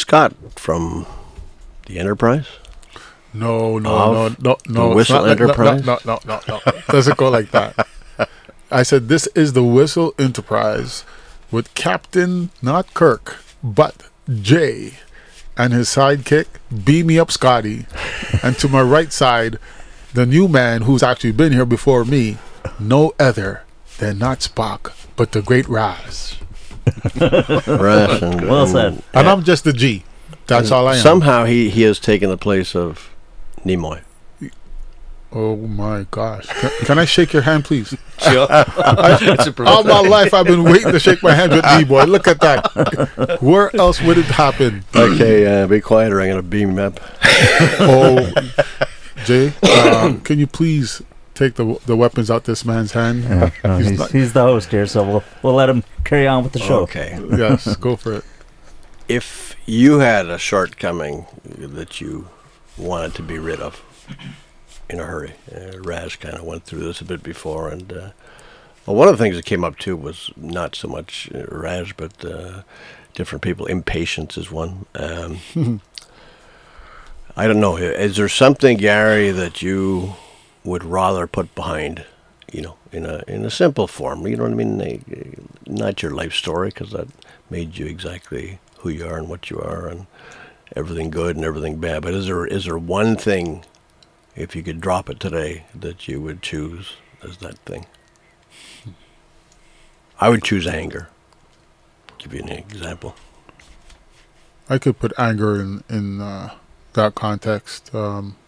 Scott from the Enterprise? No. The It's Whistle not Enterprise? No. Doesn't go like that. I said this is the Whistle Enterprise with Captain, not Kirk, but Jay, and his sidekick, Beam Me Up Scotty. And to my right side, the new man who's actually been here before me, no other than not Spock, but the great Raz. Raz and, Well said. And I'm just the G. That's all I am. Somehow he has taken the place of Nimoy. Oh my gosh. Can I shake your hand, please? Sure. All my life I've been waiting to shake my hand with D-Boy. Look at that. Where else would it happen? Okay, be quiet or I'm going to beam him up. Oh, Jay, can you please take the weapons out this man's hand? He's the host here, so we'll let him carry on with the show. Okay. Yes, go for it. If you had a shortcoming that you wanted to be rid of in a hurry, Raz kind of went through this a bit before, and well, one of the things that came up too was not so much Raz, but different people. Impatience is one. I don't know. Is there something, Gary, that you would rather put behind, in a simple form? You know what I mean? Not your life story, because that made you exactly who you are and what you are, and everything good and everything bad. But is there one thing, if you could drop it today, that you would choose as that thing? I would choose anger. Give you an example. I could put anger in that context. I'm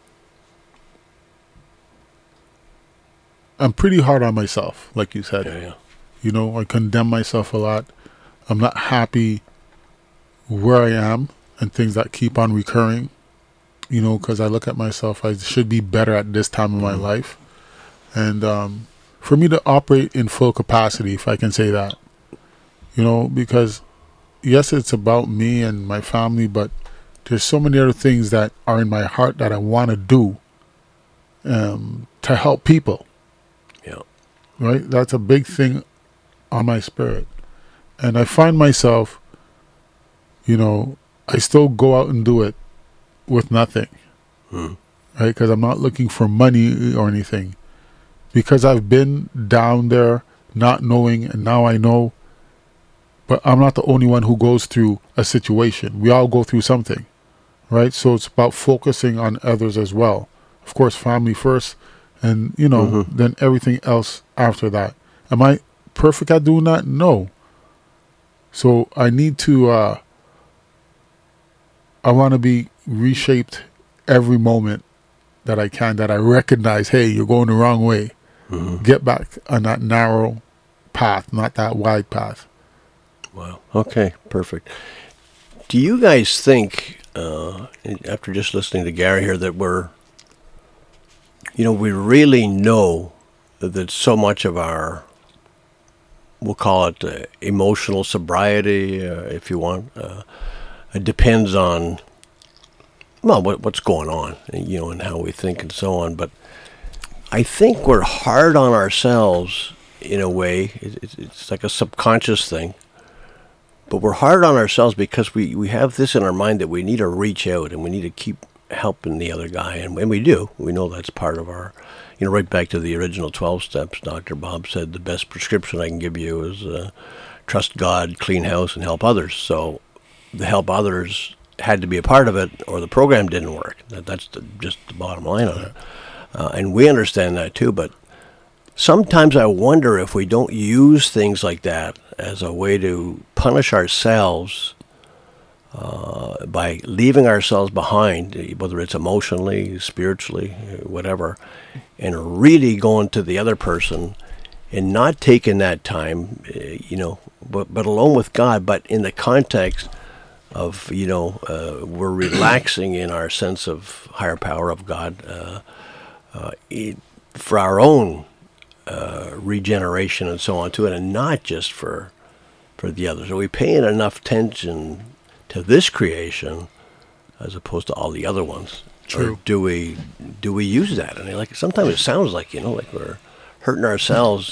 pretty hard on myself, like you said. Yeah. I condemn myself a lot. I'm not happy where I am and things that keep on recurring, because I look at myself, I should be better at this time of my life. And for me to operate in full capacity, if I can say that, because yes, it's about me and my family, but there's so many other things that are in my heart that I want to do to help people. Yeah. Right? That's a big thing on my spirit. And I find myself, I still go out and do it with nothing. Right? Because I'm not looking for money or anything. Because I've been down there not knowing, and now I know. But I'm not the only one who goes through a situation. We all go through something. Right? So it's about focusing on others as well. Of course, family first, and, then everything else after that. Am I perfect at doing that? No. So I need to, I want to be reshaped every moment that I can, that I recognize, hey, you're going the wrong way. Get back on that narrow path, not that wide path. Wow. Okay, perfect. Do you guys think, after just listening to Gary here, that we really know that so much of our, we'll call it emotional sobriety, if you want, it depends on, what's going on, and how we think and so on. But I think we're hard on ourselves in a way. It's like a subconscious thing. But we're hard on ourselves because we have this in our mind that we need to reach out and we need to keep helping the other guy. And we do. We know that's part of our, right back to the original 12 steps. Dr. Bob said the best prescription I can give you is trust God, clean house, and help others. So the help others had to be a part of it or the program didn't work. That's just the bottom line of it. And we understand that too. But sometimes I wonder if we don't use things like that as a way to punish ourselves by leaving ourselves behind, whether it's emotionally, spiritually, whatever, and really going to the other person and not taking that time, but alone with God, but in the context of, we're relaxing in our sense of higher power of God for our own regeneration and so on to it, and not just for the others. Are we paying enough attention to this creation as opposed to all the other ones? True. Or do we use that? And sometimes it sounds like like we're hurting ourselves.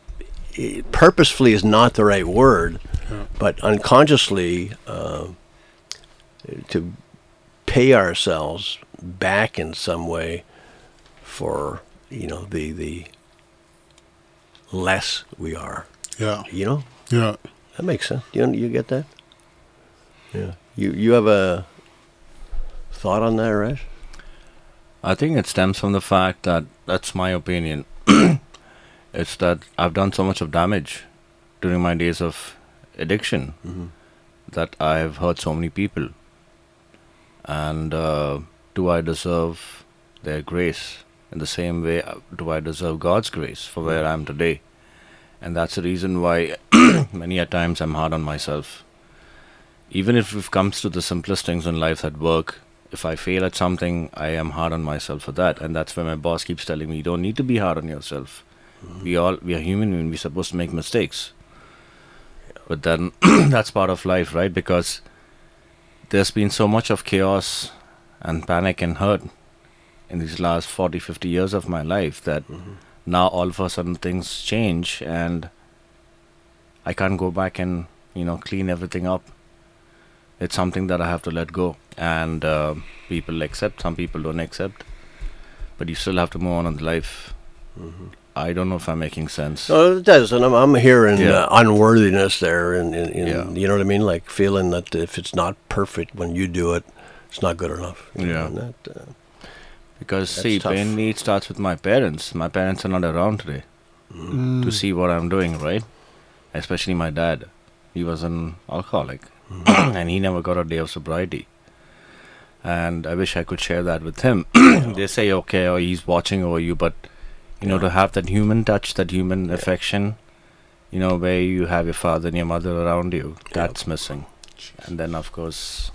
Purposefully is not the right word, but unconsciously to pay ourselves back in some way for the less we are. Yeah. You Yeah. that makes sense. You get that? Yeah. You have a thought on that, Rash? I think it stems from the fact that that's my opinion. It's that I've done so much of damage during my days of addiction that I've hurt so many people. And do I deserve their grace? In the same way, do I deserve God's grace for where I am today? And that's the reason why many a times I'm hard on myself. Even if it comes to the simplest things in life at work, if I fail at something, I am hard on myself for that. And that's where my boss keeps telling me, you don't need to be hard on yourself. We are human and we're supposed to make mistakes. But then that's part of life, right? Because there's been so much of chaos and panic and hurt in these last 40, 50 years of my life that now all of a sudden things change and I can't go back and, clean everything up. It's something that I have to let go. And people accept, some people don't accept. But you still have to move on in life. I don't know if I'm making sense. No, it does, and I'm hearing Yeah. unworthiness there, and Yeah. you know what I mean, like feeling that if it's not perfect when you do it, it's not good enough. You know, Yeah. and that, Because, That's see, tough. mainly it starts with my parents. My parents are not around today to see what I'm doing, right? Especially my dad. He was an alcoholic and he never got a day of sobriety. And I wish I could share that with him. They say, okay, or he's watching over you, but, to have that human touch, that human affection, where you have your father and your mother around you, that's missing. And then, of course,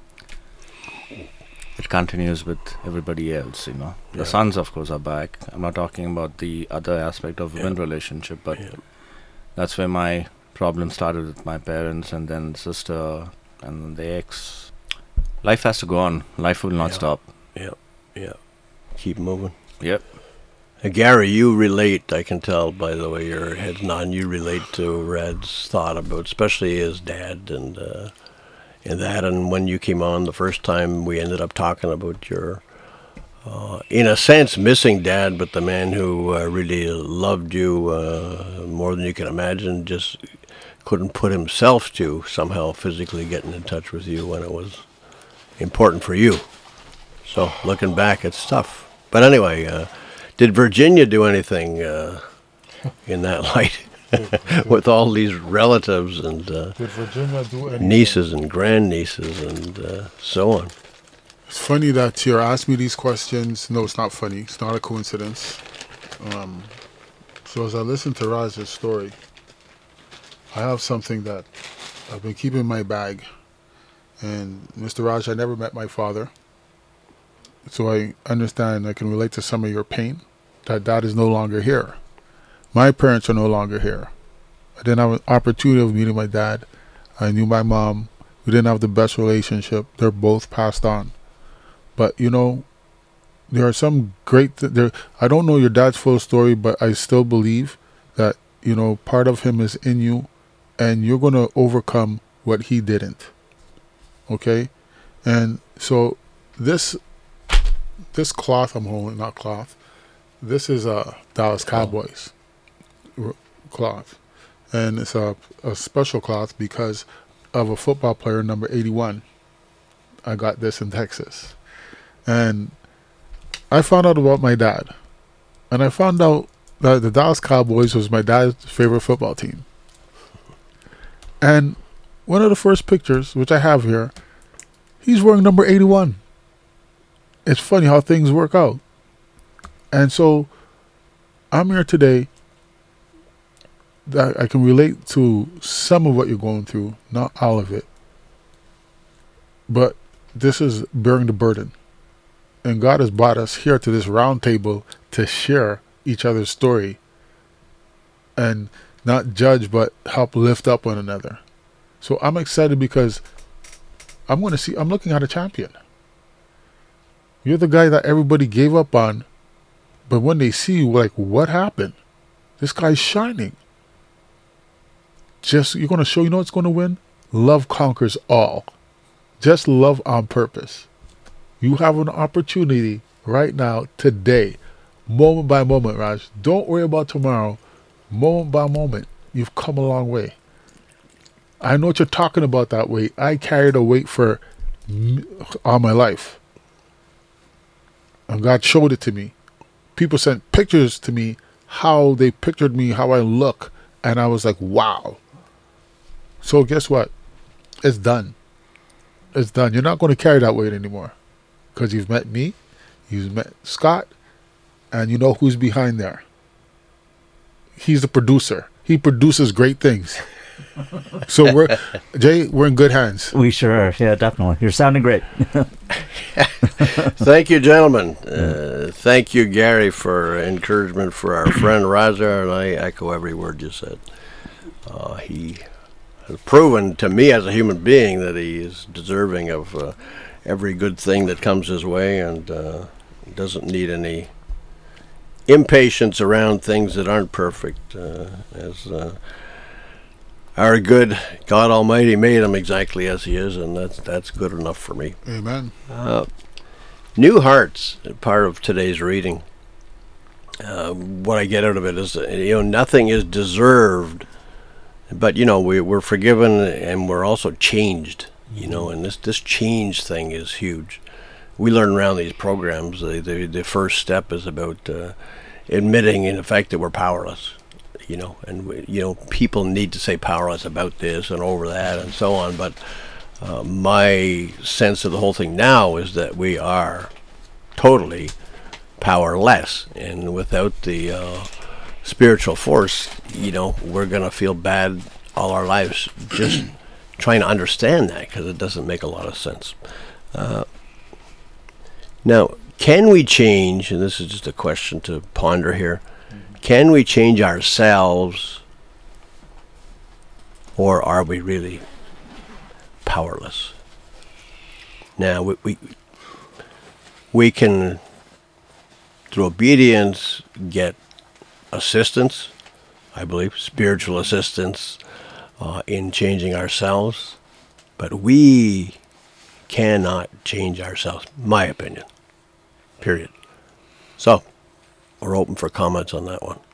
it continues with everybody else, Yeah. The sons, of course, are back. I'm not talking about the other aspect of women relationship, but Yeah. that's where my problem started with my parents and then sister and then the ex. Life has to go on. Life will not Yeah. stop. yeah, keep moving. Yep. Gary, you relate. I can tell by the way your head's nodding. You relate to Red's thought about, especially his dad, and that. And when you came on the first time, we ended up talking about your, in a sense, missing dad, but the man who really loved you more than you can imagine, just couldn't put himself to somehow physically getting in touch with you when it was important for you. So looking back, it's tough. But anyway, did Virginia do anything in that light with all these relatives and Did Virginia do anything? nieces and grandnieces and so on? It's funny that you're asking me these questions. No, it's not funny. It's not a coincidence. So as I listen to Raj's story, I have something that I've been keeping in my bag. And Mr. Raj, I never met my father. So I understand, I can relate to some of your pain. That dad is no longer here. My parents are no longer here. I didn't have an opportunity of meeting my dad. I knew my mom. We didn't have the best relationship. They're both passed on. But, there are some great... I don't know your dad's full story, but I still believe that, part of him is in you, and you're going to overcome what he didn't. Okay? And so this cloth I'm holding, not cloth, this is a Dallas Cowboys cloth. And it's a special cloth because of a football player, number 81. I got this in Texas. And I found out about my dad. And I found out that the Dallas Cowboys was my dad's favorite football team. And one of the first pictures, which I have here, he's wearing number 81. It's funny how things work out. And so I'm here today that I can relate to some of what you're going through, not all of it. But this is bearing the burden. And God has brought us here to this round table to share each other's story and not judge, but help lift up one another. So I'm excited because I'm looking at a champion. You're the guy that everybody gave up on, but when they see you, like, what happened? This guy's shining. You're going to show, what's going to win? Love conquers all. Just love on purpose. You have an opportunity right now, today, moment by moment, Raj. Don't worry about tomorrow. Moment by moment, you've come a long way. I know what you're talking about, that weight. I carried a weight for all my life. And God showed it to me. People sent pictures to me, how they pictured me, how I look. And I was like, wow. So guess what? It's done. It's done. You're not going to carry that weight anymore. Because you've met me, you've met Scott, and you know who's behind there. He's the producer. He produces great things. So we're in good hands. We sure are. Yeah, definitely. You're sounding great. Thank you, gentlemen. Thank you, Gary, for encouragement for our friend Raja, and I echo every word you said. He has proven to me as a human being that he is deserving of every good thing that comes his way, and doesn't need any impatience around things that aren't perfect, as our good God Almighty made him exactly as he is, and that's good enough for me. Amen. New hearts, part of today's reading. What I get out of it is, nothing is deserved, but we're forgiven and we're also changed. And this change thing is huge. We learn around these programs. The first step is about admitting, in effect, that we're powerless. And people need to say powerless about this and over that and so on. But my sense of the whole thing now is that we are totally powerless, and without the spiritual force, we're gonna feel bad all our lives just trying to understand that, because it doesn't make a lot of sense. Now, can we change? And this is just a question to ponder here. Can we change ourselves, or are we really powerless? Now, we can, through obedience, get assistance, I believe, spiritual assistance in changing ourselves, but we cannot change ourselves, my opinion, period. So, we're open for comments on that one.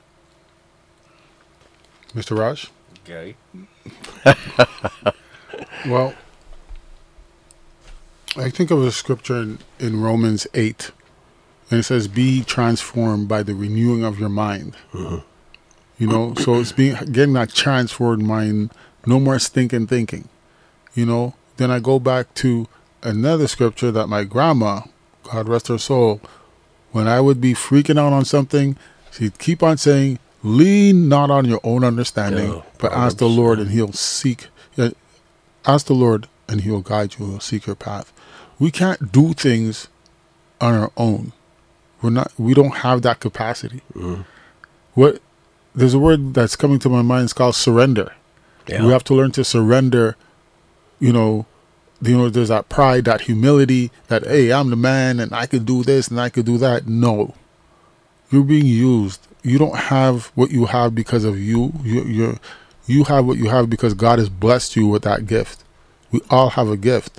Mr. Raj? Gary? Well, I think of a scripture in Romans 8, and it says, be transformed by the renewing of your mind. Mm-hmm. So it's getting that transformed mind, no more stinking thinking. Then I go back to another scripture that my grandma, God rest her soul, when I would be freaking out on something, she'd keep on saying, lean not on your own understanding, but ask the Lord and he'll ask the Lord and he'll guide you, he'll seek your path. We can't do things on our own. We don't have that capacity. Mm. There's a word that's coming to my mind, it's called surrender. Yeah. We have to learn to surrender, there's that pride, that humility, that, hey, I'm the man and I could do this and I could do that. No. You're being used. You don't have what you have because of you. You have what you have because God has blessed you with that gift. We all have a gift.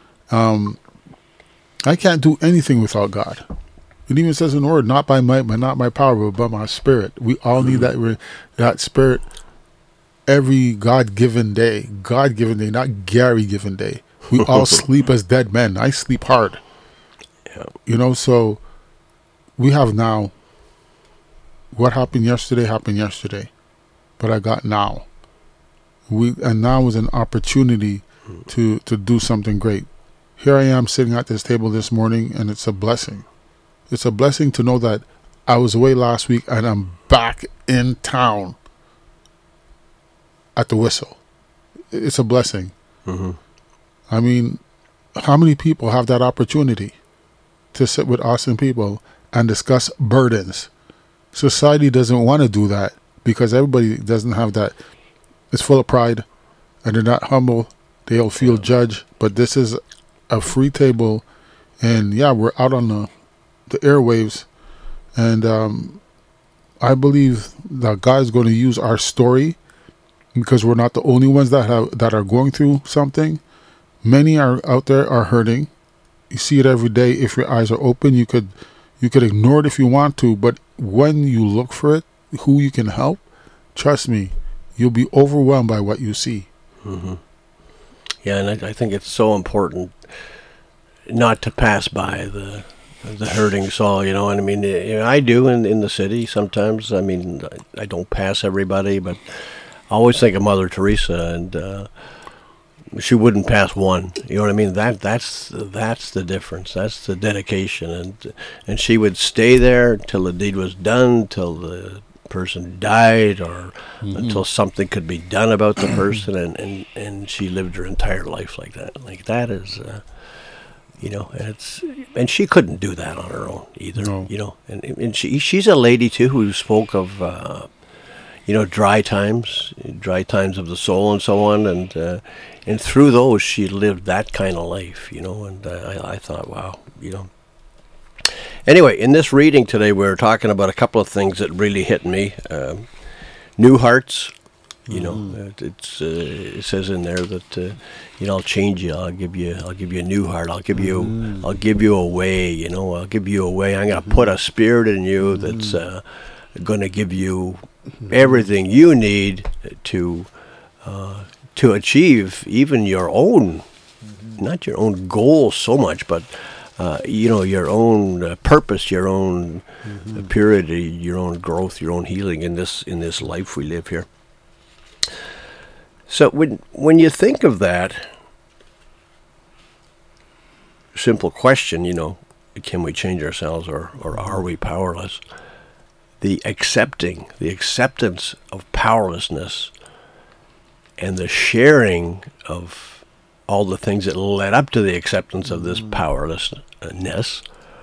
I can't do anything without God. It even says in the word, not by might, but not by power, but by my spirit. We all need that spirit every God-given day, not Gary-given day. We all sleep as dead men. I sleep hard. Yeah. So we have now. What happened yesterday. But I got now. And now is an opportunity to do something great. Here I am sitting at this table this morning, and it's a blessing. It's a blessing to know that I was away last week and I'm back in town at the Whistle. It's a blessing. Mm-hmm. I mean, how many people have that opportunity to sit with awesome people and discuss burdens? Society doesn't want to do that because everybody doesn't have that. It's full of pride and they're not humble. They'll feel judged. But this is a free table, and we're out on the airwaves, and I believe that God is going to use our story, because we're not the only ones that are going through something. Many are out there are hurting. You see it every day. If your eyes are open, you could ignore it if you want to, but when you look for it, who you can help, trust me, you'll be overwhelmed by what you see. Mm-hmm. Yeah, and I think it's so important not to pass by the hurting soul, you know. And I mean, I do in the city sometimes. I mean, I don't pass everybody, but I always think of Mother Teresa, and she wouldn't pass one. You know what I mean? That's the difference. That's the dedication, and she would stay there till the deed was done, till the person died, or until something could be done about the person, and she lived her entire life like that. Like that is, you know, and she couldn't do that on her own either. No. You know, and she's a lady too who spoke of you know, dry times of the soul and so on, and through those she lived that kind of life, you know, and I thought, wow, you know. Anyway, in this reading today, we're talking about a couple of things that really hit me. New hearts, you know, it says in there that you know, I'll change you. I'll give you a new heart. I'll give you a way. You know, I'll give you a way. I'm going to put a spirit in you that's going to give you everything you need to achieve even your own, not your own goals so much, but you know, your own purpose, your own purity, your own growth, your own healing in this life we live here. So when you think of that simple question, you know, can we change ourselves, or are we powerless? The acceptance of powerlessness and the sharing of all the things that led up to the acceptance of this powerlessness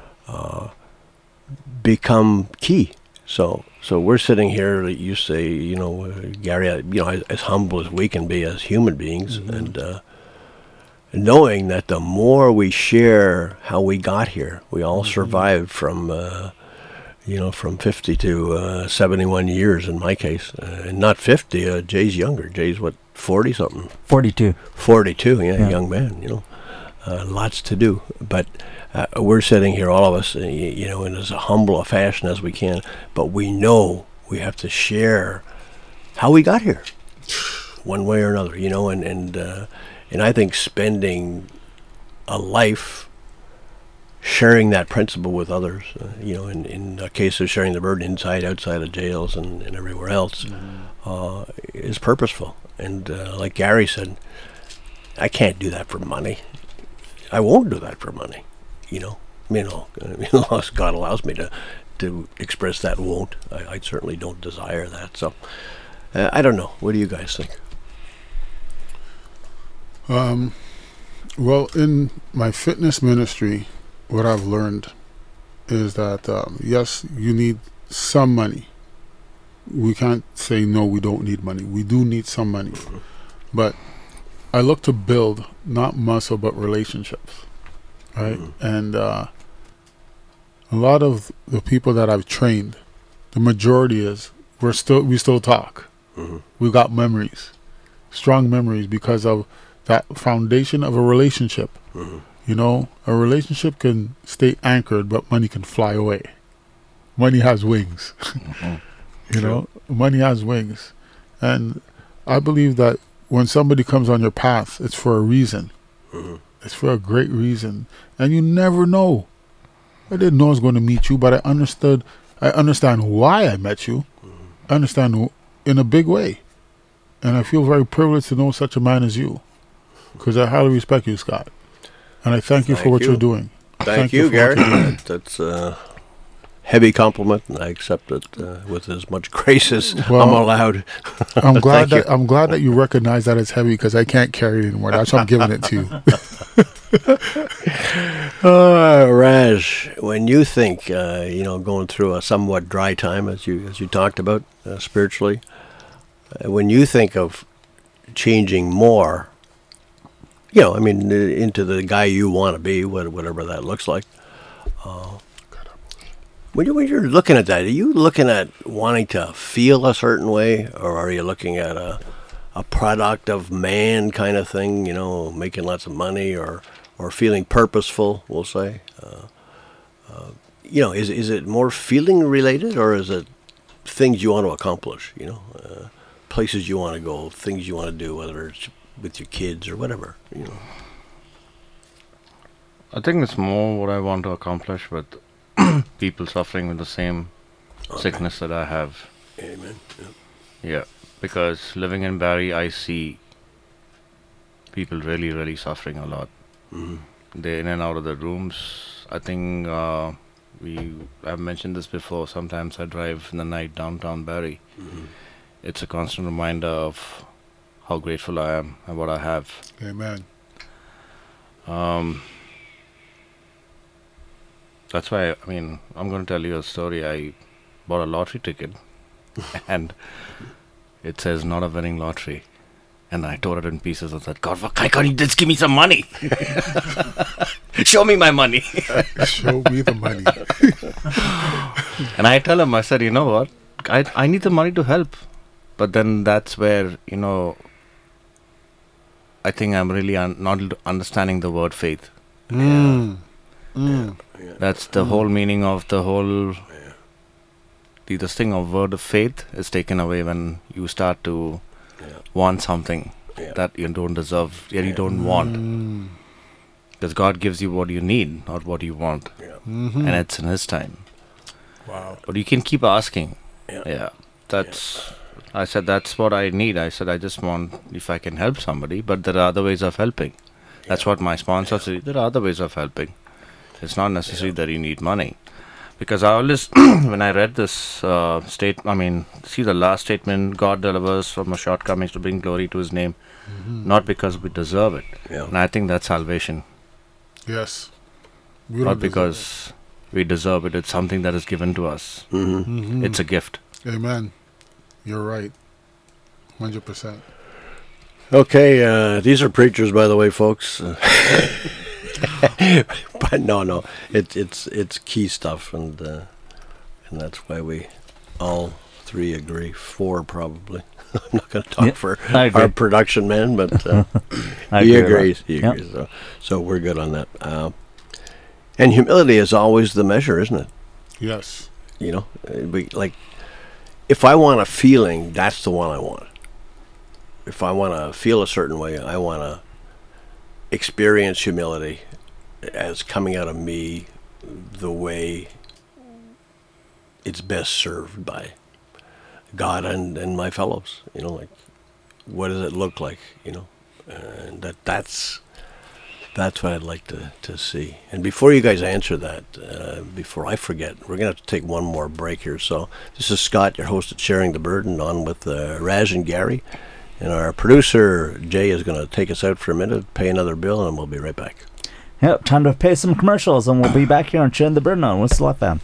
become key. So we're sitting here, you say, you know, Gary, you know, as humble as we can be as human beings, and knowing that the more we share how we got here, we all survived from you know, from 50 to 71 years in my case, and not 50. Jay's younger. Jay's what, 40 something? 42. 42, yeah, young man. You know, lots to do. But we're sitting here, all of us, you know, in as humble a fashion as we can. But we know we have to share how we got here, one way or another. You know, and I think spending a life sharing that principle with others, you know, in the case of sharing the burden inside, outside of jails and everywhere else, is purposeful. And like Gary said, I can't do that for money. I won't do that for money, you know. Unless God allows me to express that won't. I certainly don't desire that. So I don't know. What do you guys think? Well, in my fitness ministry, what I've learned is that, yes, you need some money. We can't say, no, we don't need money. We do need some money. But I look to build, not muscle, but relationships, right? And a lot of the people that I've trained, the majority is, we still talk. We've got memories, strong memories, because of that foundation of a relationship. You know, a relationship can stay anchored, but money can fly away. Money has wings. You know, money has wings. And I believe that when somebody comes on your path, it's for a reason. It's for a great reason. And you never know. I didn't know I was going to meet you, but I understand why I met you. I understand in a big way. And I feel very privileged to know such a man as you, because I highly respect you, Scott. And I thank you for what you're doing. Thank you, Gary. That's a heavy compliment, and I accept it with as much grace as I'm allowed. I'm glad that you recognize that it's heavy, because I can't carry it anymore. That's why I'm giving it to you. Raj, when you think, you know, going through a somewhat dry time, as you talked about spiritually, when you think of changing more, you know, I mean, into the guy you want to be, whatever that looks like. When you're looking at that, are you looking at wanting to feel a certain way, or are you looking at a product of man kind of thing, you know, making lots of money or feeling purposeful, we'll say. You know, is it more feeling related, or is it things you want to accomplish, you know, places you want to go, things you want to do, whether it's with your kids or whatever, you know? I think it's more what I want to accomplish with people suffering with the same sickness that I have. Amen. Yeah. Yeah, because living in Barrie, I see people really, really suffering a lot. Mm-hmm. They're in and out of the rooms. I think I've mentioned this before. Sometimes I drive in the night downtown Barrie. Mm-hmm. It's a constant reminder of how grateful I am and what I have. Amen. That's why, I mean, I'm going to tell you a story. I bought a lottery ticket and it says not a winning lottery. And I tore it in pieces and said, God, why can't you just give me some money? Show me my money. Show me the money. And I tell him, I said, you know what? I need the money to help. But then that's where, you know, I think I'm really not understanding the word faith. Mm. That's the whole meaning of the whole... This thing of word of faith is taken away when you start to want something that you don't deserve, yet you don't want. Because God gives you what you need, not what you want. Mm-hmm. And it's in His time. Wow. But you can keep asking. Yeah. I said, that's what I need. I said, I just want if I can help somebody, but there are other ways of helping. That's what my sponsor said. There are other ways of helping. It's not necessary that you need money. Because I always, when I read this see the last statement, God delivers from our shortcomings to bring glory to His name, not because we deserve it. Yeah. And I think that's salvation. Yes. Not because we deserve it. It's something that is given to us. Mm-hmm. It's a gift. Amen. You're right. 100%. Okay, these are preachers, by the way, folks. But no, it's key stuff, and that's why we all three agree. 4 probably. I'm not going to talk for I agree. our production man, but I he agree agrees. He agrees. So we're good on that. And humility is always the measure, isn't it? Yes. You know, if I want a feeling, that's the one I want. If I want to feel a certain way, I want to experience humility as coming out of me the way it's best served by God and my fellows. You know, like, what does it look like? You know, and that's what I'd like to see. And before you guys answer that, before I forget, we're going to have to take one more break here. So this is Scott, your host at Sharing the Burden, on with Raj and Gary. And our producer, Jay, is going to take us out for a minute, pay another bill, and we'll be right back. Yep, time to pay some commercials, and we'll be back here on Sharing the Burden on Whistle FM.